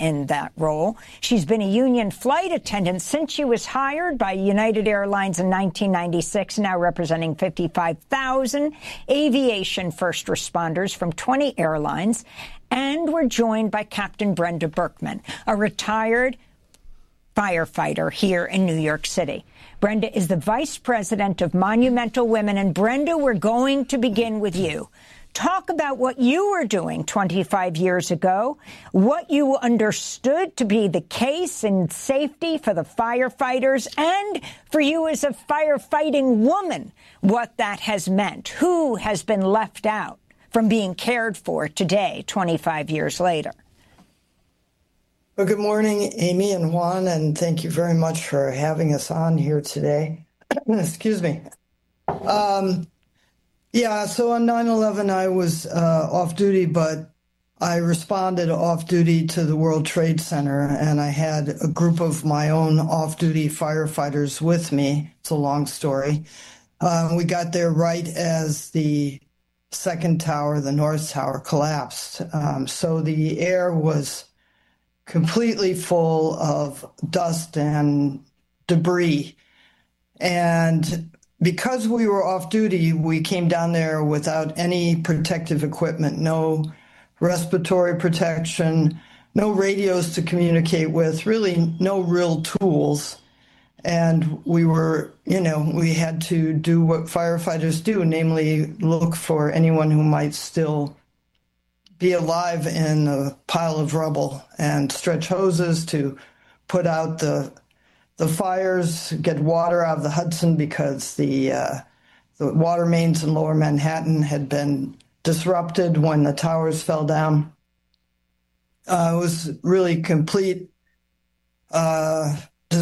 in that role. She's been a union flight attendant since she was hired by United Airlines in 1996, now representing 55,000 aviation first responders from 20 airlines. And we're joined by Captain Brenda Berkman, a retired firefighter here in New York City. Brenda is the vice president of Monumental Women. And Brenda, we're going to begin with you. Talk about what you were doing 25 years ago, what you understood to be the case in safety for the firefighters, and for you as a firefighting woman, what that has meant. Who has been left out from being cared for today, 25 years later? Well, good morning, Amy and Juan, and thank you very much for having us on here today. Excuse me. Yeah, so on 9/11, I was off duty, but I responded off duty to the World Trade Center, and I had a group of my own off-duty firefighters with me. It's a long story. We got there right as the second tower, the North Tower, collapsed. So the air was completely full of dust and debris. And because we were off duty, we came down there without any protective equipment, no respiratory protection, no radios to communicate with, really no real tools. And we were, we had to do what firefighters do, namely look for anyone who might still be alive in a pile of rubble and stretch hoses to put out the fires, get water out of the Hudson because the water mains in Lower Manhattan had been disrupted when the towers fell down. It was really complete a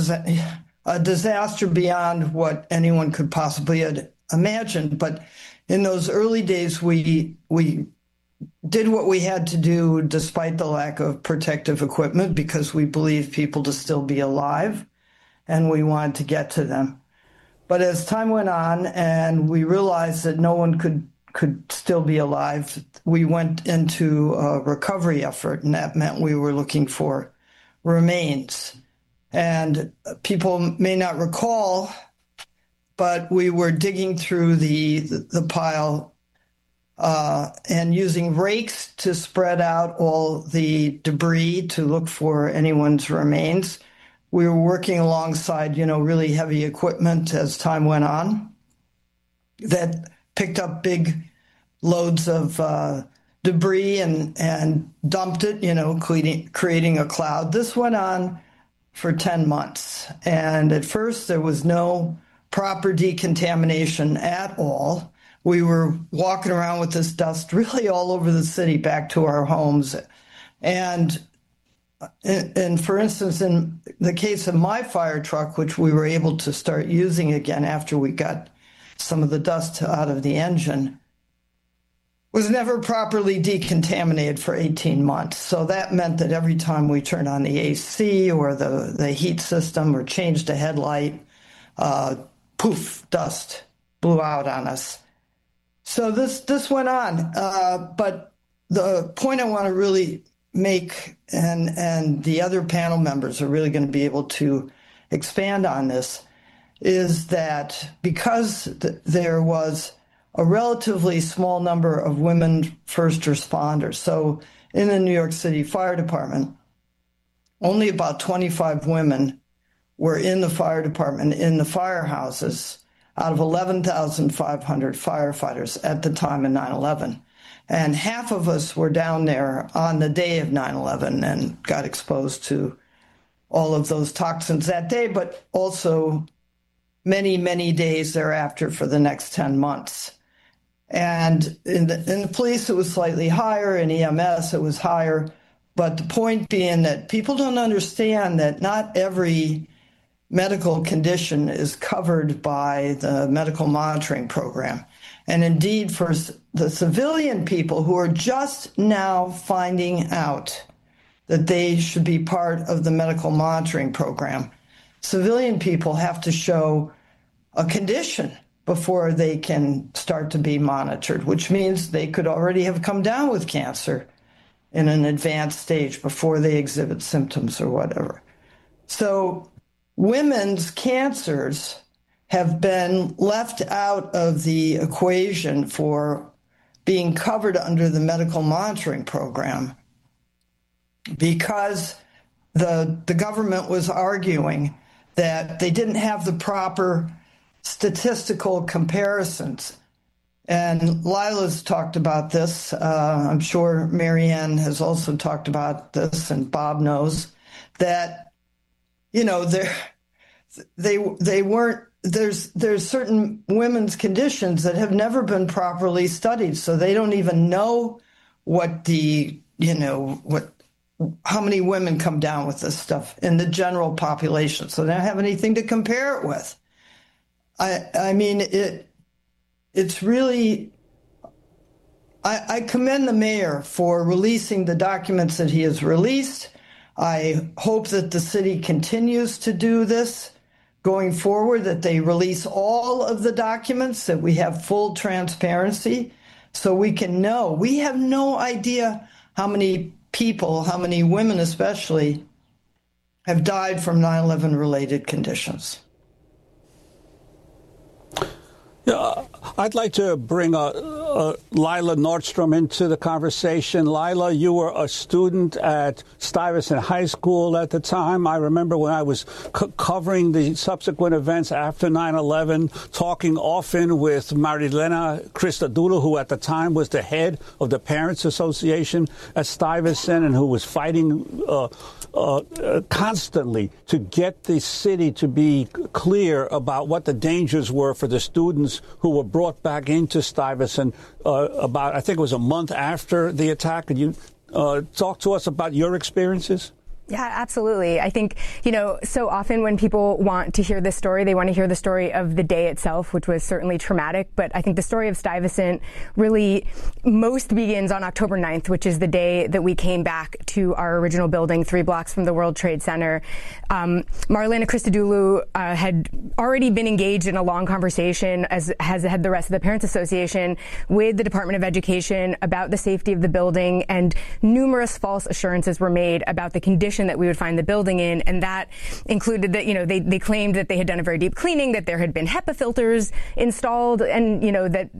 disaster beyond what anyone could possibly had imagined. But in those early days, we did what we had to do despite the lack of protective equipment because we believed people to still be alive. And we wanted to get to them. But as time went on and we realized that no one could still be alive, we went into a recovery effort, and that meant we were looking for remains. And people may not recall, but we were digging through the pile and using rakes to spread out all the debris to look for anyone's remains. We were working alongside, really heavy equipment as time went on that picked up big loads of debris and dumped it, creating a cloud. This went on for 10 months. And at first, there was no proper decontamination at all. We were walking around with this dust really all over the city back to our homes. And for instance, in the case of my fire truck, which we were able to start using again after we got some of the dust out of the engine, was never properly decontaminated for 18 months. So that meant that every time we turned on the AC or the heat system or changed a headlight, poof, dust blew out on us. So this went on. But the point I want to really make, and the other panel members are really going to be able to expand on this, is that because there was a relatively small number of women first responders, so in the New York City Fire Department, only about 25 women were in the fire department, in the firehouses, out of 11,500 firefighters at the time of 9/11. And half of us were down there on the day of 9/11 and got exposed to all of those toxins that day, but also many, many days thereafter for the next 10 months. And in the police, it was slightly higher. In EMS, it was higher. But the point being that people don't understand that not every medical condition is covered by the medical monitoring program. And indeed, for the civilian people who are just now finding out that they should be part of the medical monitoring program, civilian people have to show a condition before they can start to be monitored, which means they could already have come down with cancer in an advanced stage before they exhibit symptoms or whatever. So women's cancers have been left out of the equation for being covered under the medical monitoring program because the government was arguing that they didn't have the proper statistical comparisons. And Lila's talked about this. I'm sure Marianne has also talked about this, and Bob knows that, you know, they weren't, there's certain women's conditions that have never been properly studied. So they don't even know what how many women come down with this stuff in the general population. So they don't have anything to compare it with. I mean, it's really, I commend the mayor for releasing the documents that he has released. I hope that the city continues to do this going forward, that they release all of the documents, that we have full transparency so we can know. We have no idea how many people, how many women especially, have died from 9/11 related conditions. Yeah, I'd like to bring Lila Nordstrom into the conversation. Lila, you were a student at Stuyvesant High School at the time. I remember when I was covering the subsequent events after 9/11, talking often with Marilena Christodoulou, who at the time was the head of the Parents Association at Stuyvesant and who was fighting constantly to get the city to be clear about what the dangers were for the students who were brought back into Stuyvesant about, I think it was a month after the attack. Could you talk to us about your experiences? Yeah, absolutely. I think, you know, so often when people want to hear this story, they want to hear the story of the day itself, which was certainly traumatic. But I think the story of Stuyvesant really most begins on October 9th, which is the day that we came back to our original building 3 blocks from the World Trade Center. Marilena Christodoulou had already been engaged in a long conversation, as has had the rest of the Parents Association, with the Department of Education about the safety of the building, and numerous false assurances were made about the condition that we would find the building in, and that included that, you know, they claimed that they had done a very deep cleaning, that there had been HEPA filters installed, and, you know, that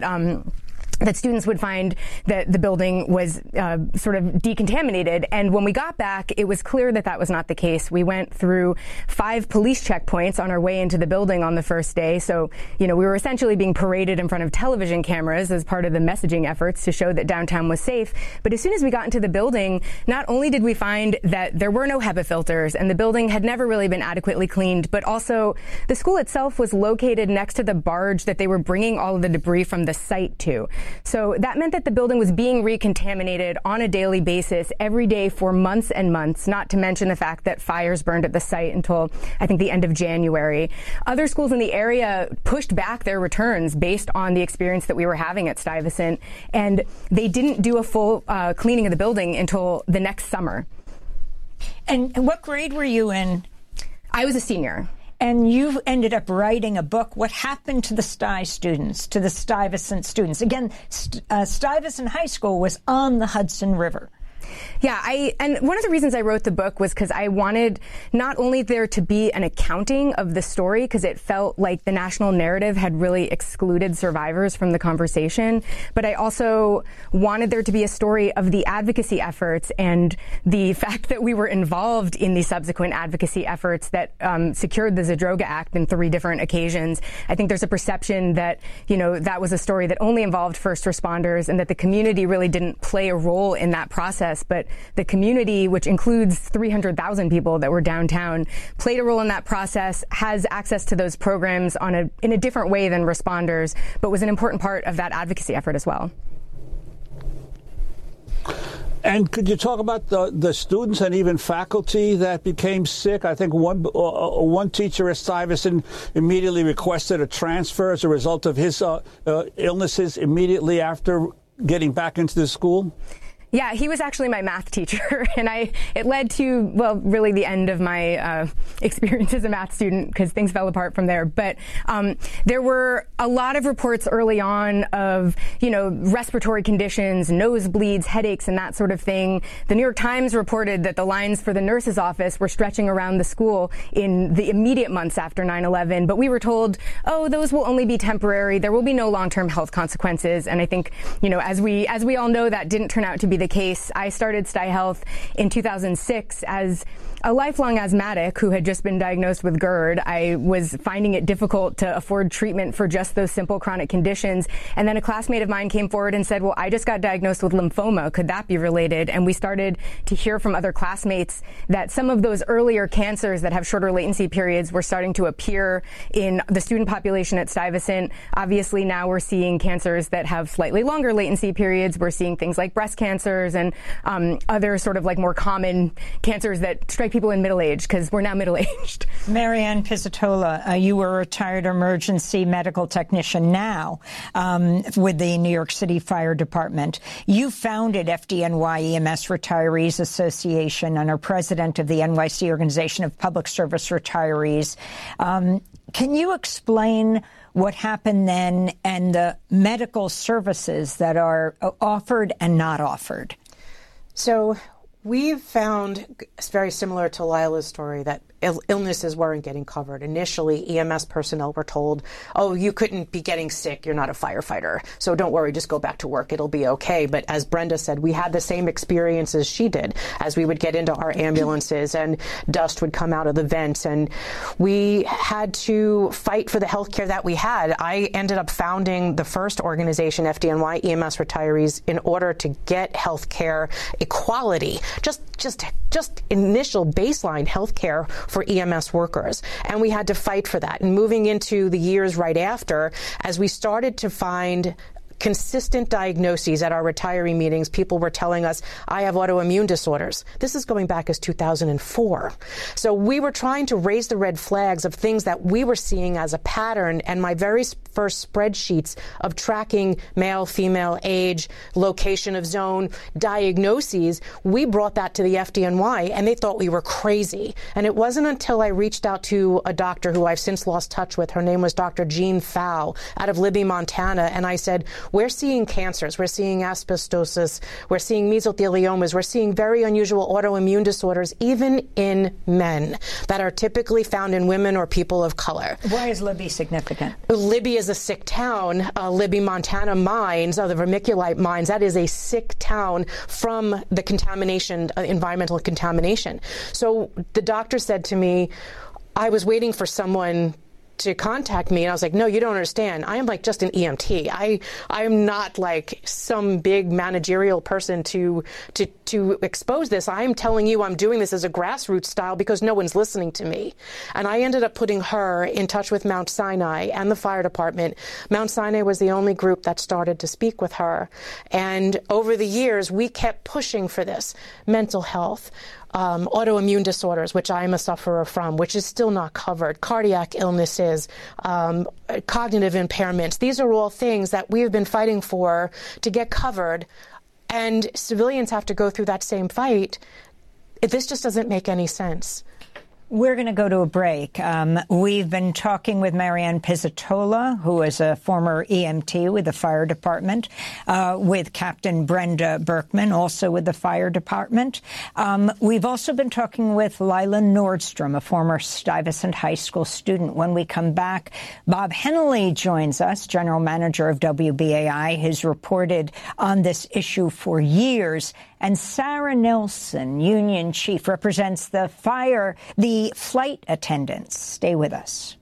students would find that the building was sort of decontaminated. And when we got back, it was clear that that was not the case. We went through 5 police checkpoints on our way into the building on the first day. So, you know, we were essentially being paraded in front of television cameras as part of the messaging efforts to show that downtown was safe. But as soon as we got into the building, not only did we find that there were no HEPA filters and the building had never really been adequately cleaned, but also the school itself was located next to the barge that they were bringing all of the debris from the site to. So that meant that the building was being recontaminated on a daily basis every day for months and months, not to mention the fact that fires burned at the site until, I think, the end of January. Other schools in the area pushed back their returns based on the experience that we were having at Stuyvesant, and they didn't do a full cleaning of the building until the next summer. And what grade were you in? I was a senior. And you ended up writing a book. What happened to the Stuyvesant students? Again, Stuyvesant High School was on the Hudson River. Yeah, and one of the reasons I wrote the book was because I wanted not only there to be an accounting of the story, because it felt like the national narrative had really excluded survivors from the conversation, but I also wanted there to be a story of the advocacy efforts and the fact that we were involved in the subsequent advocacy efforts that secured the Zadroga Act in 3 different occasions. I think there's a perception that, you know, that was a story that only involved first responders and that the community really didn't play a role in that process. But the community, which includes 300,000 people that were downtown, played a role in that process, has access to those programs in a different way than responders, but was an important part of that advocacy effort as well. And could you talk about the students and even faculty that became sick? I think one teacher at Stuyvesant immediately requested a transfer as a result of his illnesses immediately after getting back into the school. Yeah, he was actually my math teacher, and it led to, well, really the end of my experience as a math student, because things fell apart from there. But there were a lot of reports early on of, respiratory conditions, nosebleeds, headaches, and that sort of thing. The New York Times reported that the lines for the nurse's office were stretching around the school in the immediate months after 9/11. But we were told, oh, those will only be temporary. There will be no long-term health consequences. And I think, as we all know, that didn't turn out to be the case. I started Sty Health in 2006 as a lifelong asthmatic who had just been diagnosed with GERD. I was finding it difficult to afford treatment for just those simple chronic conditions. And then a classmate of mine came forward and said, well, I just got diagnosed with lymphoma. Could that be related? And we started to hear from other classmates that some of those earlier cancers that have shorter latency periods were starting to appear in the student population at Stuyvesant. Obviously, now we're seeing cancers that have slightly longer latency periods. We're seeing things like breast cancers and other sort of like more common cancers that strike people in middle age, because we're now middle-aged. Marianne Pizzatola, you were a retired emergency medical technician now with the New York City Fire Department. You founded FDNY EMS Retirees Association and are president of the NYC Organization of Public Service Retirees. Can you explain what happened then and the medical services that are offered and not offered? So we've found, it's very similar to Lila's story, that illnesses weren't getting covered. Initially, EMS personnel were told, oh, you couldn't be getting sick. You're not a firefighter. So don't worry, just go back to work. It'll be okay. But as Brenda said, we had the same experience as she did as we would get into our ambulances and dust would come out of the vents. And we had to fight for the health care that we had. I ended up founding the first organization, FDNY EMS Retirees, in order to get health care equality, just initial baseline health care for EMS workers. And we had to fight for that. And moving into the years right after, as we started to find consistent diagnoses at our retiree meetings, people were telling us, I have autoimmune disorders. This is going back as 2004. So we were trying to raise the red flags of things that we were seeing as a pattern. And my very first spreadsheets of tracking male, female, age, location of zone, diagnoses, we brought that to the FDNY and they thought we were crazy. And it wasn't until I reached out to a doctor who I've since lost touch with. Her name was Dr. Jean Pfau out of Libby, Montana. And I said, we're seeing cancers, we're seeing asbestosis, we're seeing mesotheliomas, we're seeing very unusual autoimmune disorders, even in men, that are typically found in women or people of color. Why is Libby significant? Libby is a sick town. Libby, Montana mines, the vermiculite mines, that is a sick town from the contamination, environmental contamination. So the doctor said to me, I was waiting for someone to contact me, and I was like, no, you don't understand. I am like just an EMT. I am not like some big managerial person to expose this. I am telling you I'm doing this as a grassroots style because no one's listening to me. And I ended up putting her in touch with Mount Sinai and the fire department. Mount Sinai was the only group that started to speak with her. And over the years, we kept pushing for this. Mental health, autoimmune disorders, which I am a sufferer from, which is still not covered, cardiac illnesses, cognitive impairments. These are all things that we have been fighting for to get covered, and civilians have to go through that same fight. This just doesn't make any sense. We're going to go to a break. We've been talking with Marianne Pizzatola, who is a former EMT with the fire department, with Captain Brenda Berkman, also with the fire department. We've also been talking with Lila Nordstrom, a former Stuyvesant High School student. When we come back, Bob Hennelly joins us, general manager of WBAI, who's reported on this issue for years. And Sarah Nelson, union chief, represents the flight attendants. Stay with us.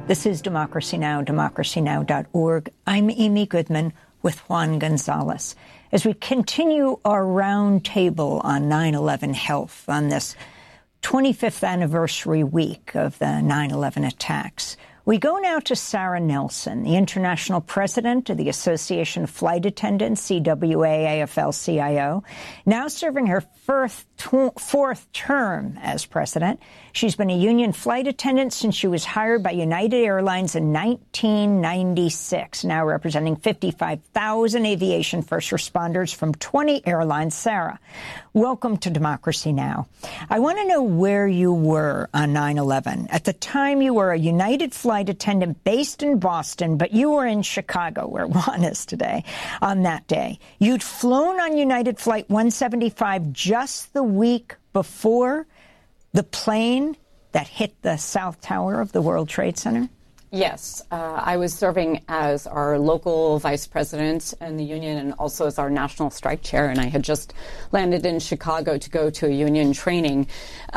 This is Democracy Now!, democracynow.org. I'm Amy Goodman with Juan Gonzalez. As we continue our roundtable on 9/11 health on this 25th anniversary week of the 9/11 attacks, we go now to Sarah Nelson, the international president of the Association of Flight Attendants, CWA AFL-CIO, now serving her fourth term as president. She's been a union flight attendant since she was hired by United Airlines in 1996, now representing 55,000 aviation first responders from 20 airlines. Sarah, welcome to Democracy Now! I want to know where you were on 9/11. At the time, you were a United flight attendant based in Boston, but you were in Chicago, where Juan is today, on that day. You'd flown on United Flight 175 just the week before the plane that hit the South Tower of the World Trade Center? Yes. I was serving as our local vice president in the union and also as our national strike chair, and I had just landed in Chicago to go to a union training.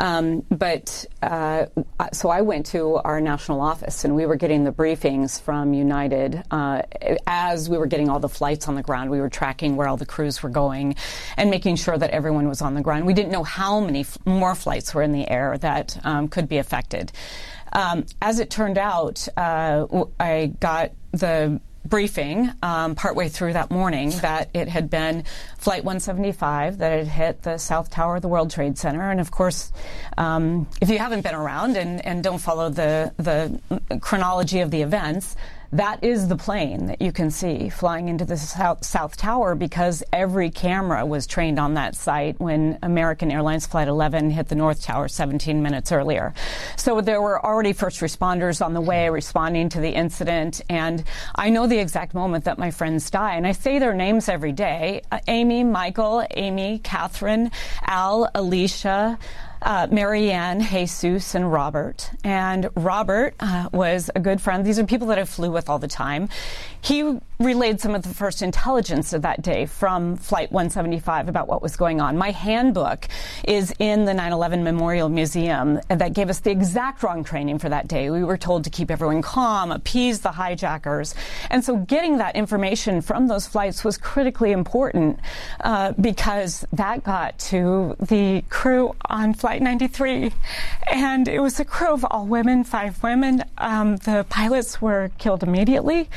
So I went to our national office, and we were getting the briefings from United. As we were getting all the flights on the ground, we were tracking where all the crews were going and making sure that everyone was on the ground. We didn't know how many more flights were in the air that could be affected. As it turned out, I got the briefing partway through that morning that it had been Flight 175 that had hit the South Tower of the World Trade Center. And of course, if you haven't been around and don't follow the chronology of the events, that is the plane that you can see flying into the South Tower, because every camera was trained on that site when American Airlines Flight 11 hit the North Tower 17 minutes earlier. So there were already first responders on the way responding to the incident, and I know the exact moment that my friends die, and I say their names every day. Amy, Michael, Amy, Catherine, Al, Alicia, Marianne, Jesus, and Robert. And Robert was a good friend. These are people that I flew with all the time. He relayed some of the first intelligence of that day from Flight 175 about what was going on. My handbook is in the 9/11 Memorial Museum that gave us the exact wrong training for that day. We were told to keep everyone calm, appease the hijackers. And so getting that information from those flights was critically important because that got to the crew on Flight 93. And it was a crew of all women, 5 women. The pilots were killed immediately.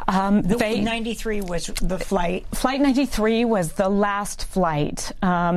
93 was the flight. Flight 93 was the last flight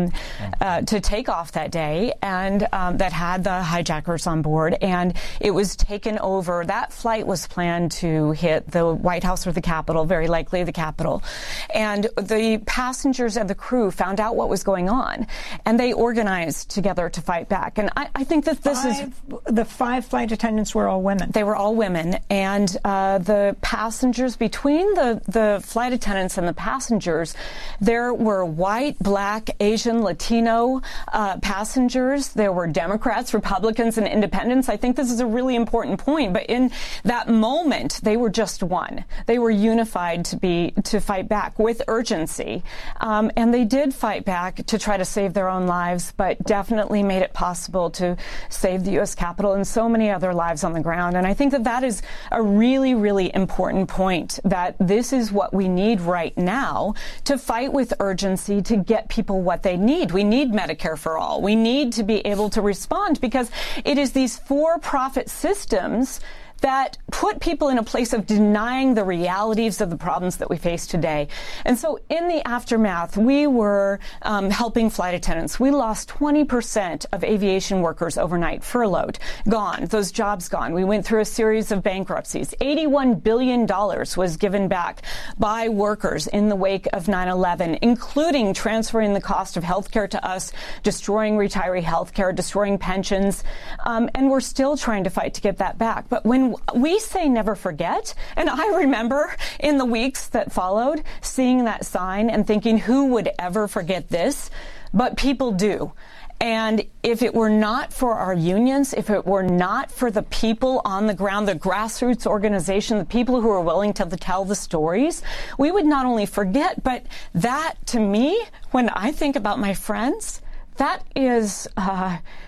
to take off that day, and that had the hijackers on board. And it was taken over. That flight was planned to hit the White House or the Capitol, very likely the Capitol. And the passengers and the crew found out what was going on, and they organized together to fight back. And I think that the 5 flight attendants were all women. They were all women, and the passengers, between the flight attendants and the passengers, there were white, black, Asian, Latino passengers. There were Democrats, Republicans, and independents. I think this is a really important point. But in that moment, they were just one. They were unified to fight back with urgency, and they did fight back to try to save their own lives, but definitely made it possible to save the U.S. Capitol and so many other lives on the ground. And I think that that is a really, really important point, that this is what we need right now to fight with urgency to get people what they need. We need Medicare for all. We need to be able to respond, because it is these for-profit systems that put people in a place of denying the realities of the problems that we face today. And so in the aftermath, we were helping flight attendants. We lost 20% of aviation workers overnight, furloughed, gone, those jobs gone. We went through a series of bankruptcies. $81 billion was given back by workers in the wake of 9/11, including transferring the cost of health care to us, destroying retiree health care, destroying pensions, and we're still trying to fight to get that back. But when we say never forget, and I remember in the weeks that followed seeing that sign and thinking, who would ever forget this? But people do. And if it were not for our unions, if it were not for the people on the ground, the grassroots organization, the people who are willing to tell the stories, we would not only forget, but that, to me, when I think about my friends, that is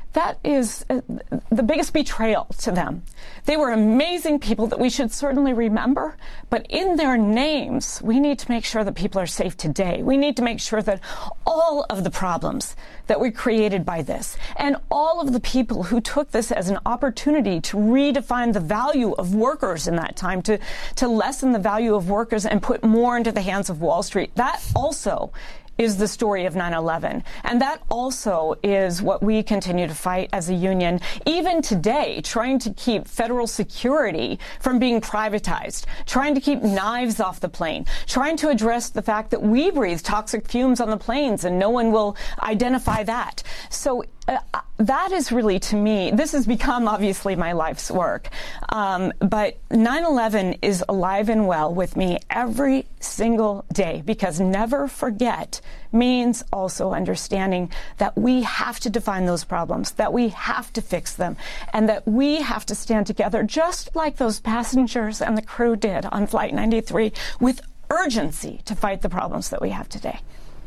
that is the biggest betrayal to them. They were amazing people that we should certainly remember, but in their names, we need to make sure that people are safe today. We need to make sure that all of the problems that were created by this and all of the people who took this as an opportunity to redefine the value of workers in that time, to lessen the value of workers and put more into the hands of Wall Street, that also is the story of 9/11. And that also is what we continue to fight as a union, even today, trying to keep federal security from being privatized, trying to keep knives off the plane, trying to address the fact that we breathe toxic fumes on the planes and no one will identify that. So that is really, to me, this has become obviously my life's work. But 9/11 is alive and well with me every single day, because never forget means also understanding that we have to define those problems, that we have to fix them, and that we have to stand together just like those passengers and the crew did on Flight 93 with urgency to fight the problems that we have today.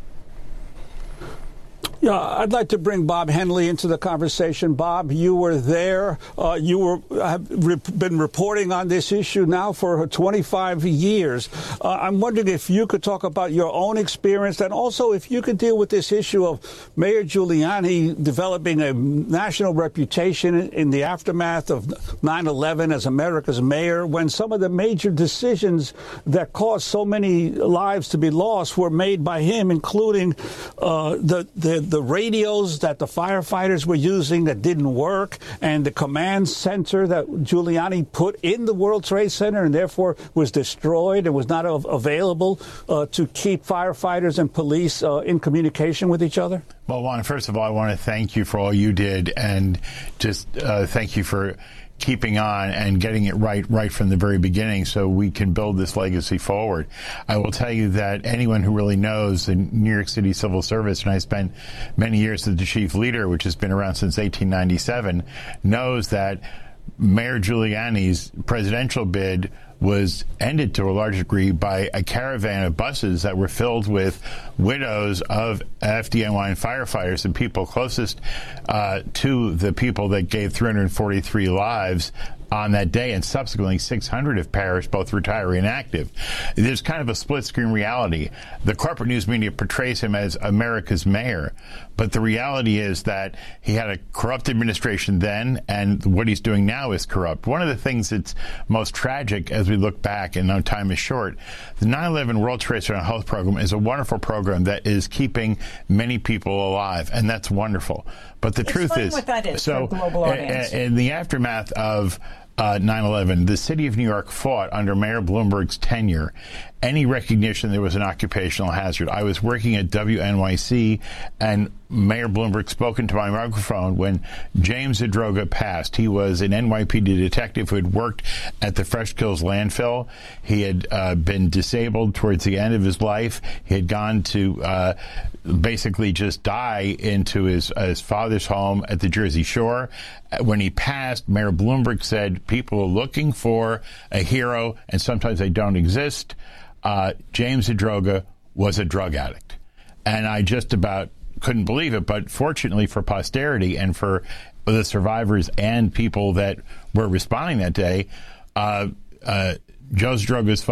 Yeah, I'd like to bring Bob Henley into the conversation. Bob, you were there. You have been reporting on this issue now for 25 years. I'm wondering if you could talk about your own experience, and also if you could deal with this issue of Mayor Giuliani developing a national reputation in the aftermath of 9/11 as America's mayor, when some of the major decisions that caused so many lives to be lost were made by him, including the radios that the firefighters were using that didn't work, and the command center that Giuliani put in the World Trade Center and therefore was destroyed and was not available to keep firefighters and police in communication with each other? Well, Juan, first of all, I want to thank you for all you did, and just thank you for keeping on and getting it right from the very beginning so we can build this legacy forward. I will tell you that anyone who really knows the New York City Civil Service, and I spent many years as the chief leader, which has been around since 1897, knows that Mayor Giuliani's presidential bid was ended to a large degree by a caravan of buses that were filled with widows of FDNY and firefighters and people closest to the people that gave 343 lives on that day, and subsequently 600 have perished, both retiree and active. There's kind of a split-screen reality. The corporate news media portrays him as America's mayor, but the reality is that he had a corrupt administration then, and what he's doing now is corrupt. One of the things that's most tragic as we look back, and now time is short, the 9/11 World Trade Center Health Program is a wonderful program that is keeping many people alive, and that's wonderful. But the truth is, what that is so for a global audience. In the aftermath of 9/11, the city of New York fought under Mayor Bloomberg's tenure any recognition there was an occupational hazard. I was working at WNYC, and Mayor Bloomberg spoke into my microphone when James Zadroga passed. He was an NYPD detective who had worked at the Fresh Kills landfill. He had been disabled towards the end of his life. He had gone to basically just die into his father's home at the Jersey Shore. When he passed, Mayor Bloomberg said, people are looking for a hero, and sometimes they don't exist. James Zadroga was a drug addict. And I just about couldn't believe it, but fortunately for posterity and for the survivors and people that were responding that day, Joseph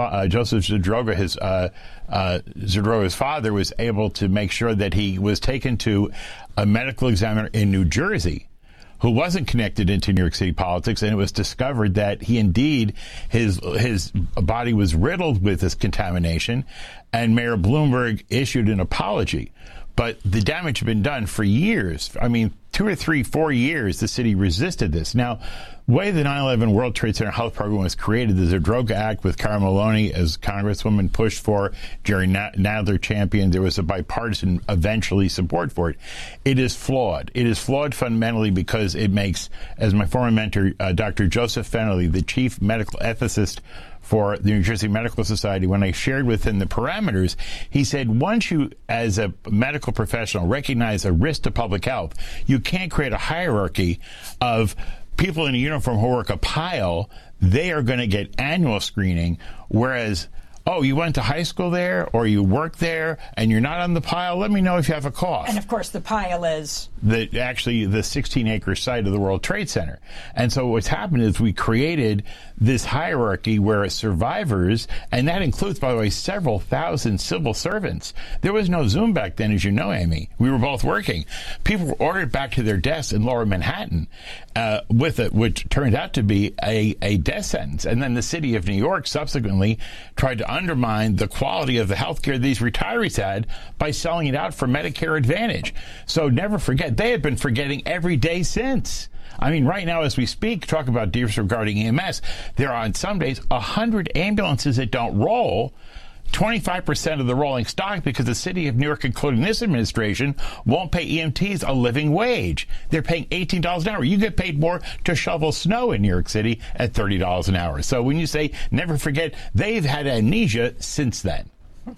Zadroga, Zadroga's father, was able to make sure that he was taken to a medical examiner in New Jersey who wasn't connected into New York City politics, and it was discovered that he indeed, his body was riddled with this contamination, and Mayor Bloomberg issued an apology. But the damage had been done for years. I mean, 2 or 3, 4 years, the city resisted this. Now, the way the 9/11 World Trade Center Health Program was created, the Zadroga Act with Carol Maloney as Congresswoman pushed for, Jerry Nadler championed, there was a bipartisan eventually support for it. It is flawed. It is flawed fundamentally because it makes, as my former mentor, Dr. Joseph Fennerly, the chief medical ethicist for the New Jersey Medical Society, when I shared with him the parameters, he said, once you, as a medical professional, recognize a risk to public health, you can't create a hierarchy of people in a uniform who work a pile. They are going to get annual screening, whereas oh, you went to high school there or you work there and you're not on the pile, let me know if you have a cough. And, of course, the pile is? The 16-acre site of the World Trade Center. And so what's happened is we created this hierarchy where survivors, and that includes, by the way, several thousand civil servants. There was no Zoom back then, as you know, Amy. We were both working. People were ordered back to their desks in Lower Manhattan which turned out to be a death sentence. And then the city of New York subsequently tried to undermine the quality of the health care these retirees had by selling it out for Medicare Advantage. So never forget, they have been forgetting every day since. I mean, right now as we speak, talk about disregarding EMS, there are on some days 100 ambulances that don't roll, 25% of the rolling stock, because the city of New York, including this administration, won't pay EMTs a living wage. They're paying $18 an hour. You get paid more to shovel snow in New York City at $30 an hour. So when you say never forget, they've had amnesia since then.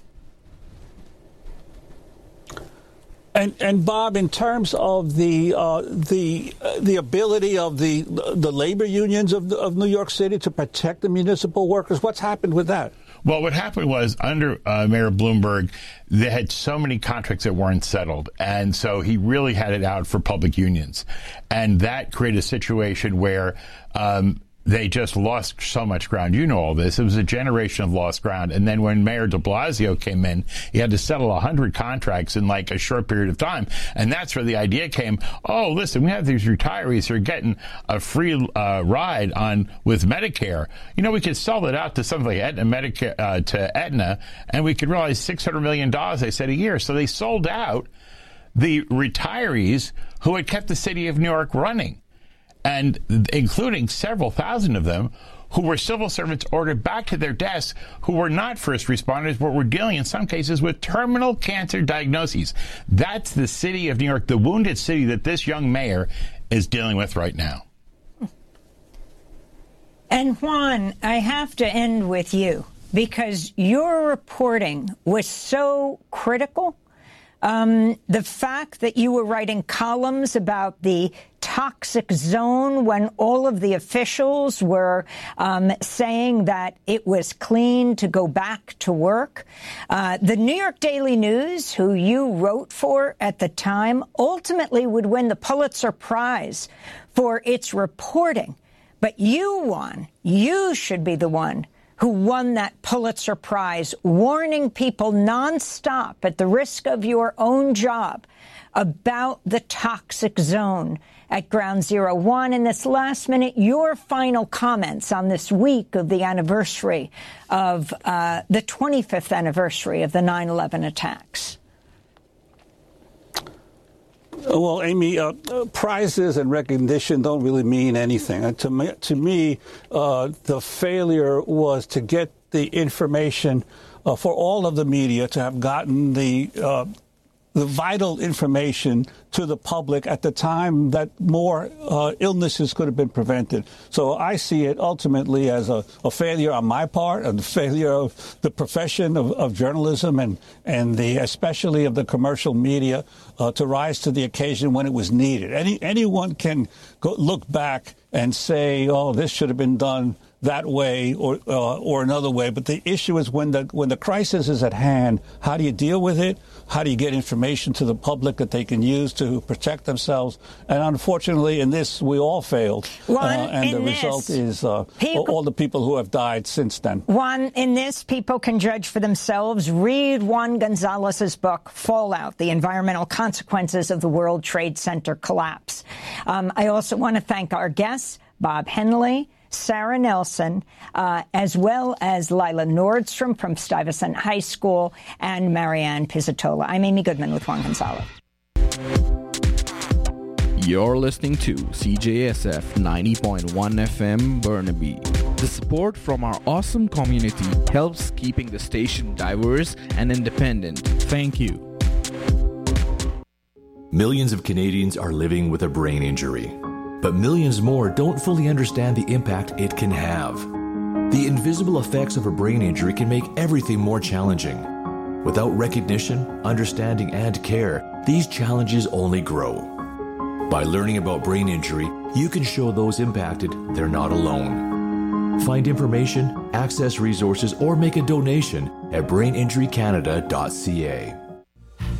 And Bob, in terms of the ability of the labor unions of New York City to protect the municipal workers, what's happened with that? Well, what happened was under Mayor Bloomberg, they had so many contracts that weren't settled. And so he really had it out for public unions. And that created a situation where they just lost so much ground. You know all this. It was a generation of lost ground. And then when Mayor de Blasio came in, he had to settle 100 contracts in like a short period of time. And that's where the idea came, oh, listen, we have these retirees who are getting a free ride on with Medicare. You know, we could sell it out to something like Aetna, Medicare, to Aetna, and we could realize $600 million, they said, a year. So they sold out the retirees who had kept the city of New York running, and including several thousand of them who were civil servants ordered back to their desks, who were not first responders, but were dealing in some cases with terminal cancer diagnoses. That's the city of New York, the wounded city that this young mayor is dealing with right now. And Juan, I have to end with you, because your reporting was so critical. The fact that you were writing columns about the toxic zone when all of the officials were saying that it was clean to go back to work. The New York Daily News, who you wrote for at the time, ultimately would win the Pulitzer Prize for its reporting. But you won. You should be the one who won that Pulitzer Prize, warning people nonstop at the risk of your own job about the toxic zone at Ground Zero. One, in this last minute, your final comments on this week of the anniversary of the 25th anniversary of the 9/11 attacks. Well, Amy, prizes and recognition don't really mean anything. To me, the failure was to get the information for all of the media to have gotten the vital information to the public at the time that more illnesses could have been prevented. So I see it ultimately as a failure on my part, and the failure of the profession of journalism and especially of the commercial media to rise to the occasion when it was needed. Anyone can look back and say, oh, this should have been done that way or another way. But the issue is when the crisis is at hand, how do you deal with it? How do you get information to the public that they can use to protect themselves? And unfortunately, in this, we all failed. And the result is all the people who have died since then. Juan, in this, people can judge for themselves. Read Juan Gonzalez's book, Fallout, The Environmental Consequences of the World Trade Center Collapse. I also want to thank our guests, Bob Henley, Sarah Nelson, as well as Lila Nordstrom from Stuyvesant High School, and Marianne Pizzatola. I'm Amy Goodman with Juan Gonzalez. You're listening to CJSF 90.1 FM Burnaby. The support from our awesome community helps keeping the station diverse and independent. Thank you. Millions of Canadians are living with a brain injury, but millions more don't fully understand the impact it can have. The invisible effects of a brain injury can make everything more challenging. Without recognition, understanding, and care, these challenges only grow. By learning about brain injury, you can show those impacted they're not alone. Find information, access resources, or make a donation at braininjurycanada.ca.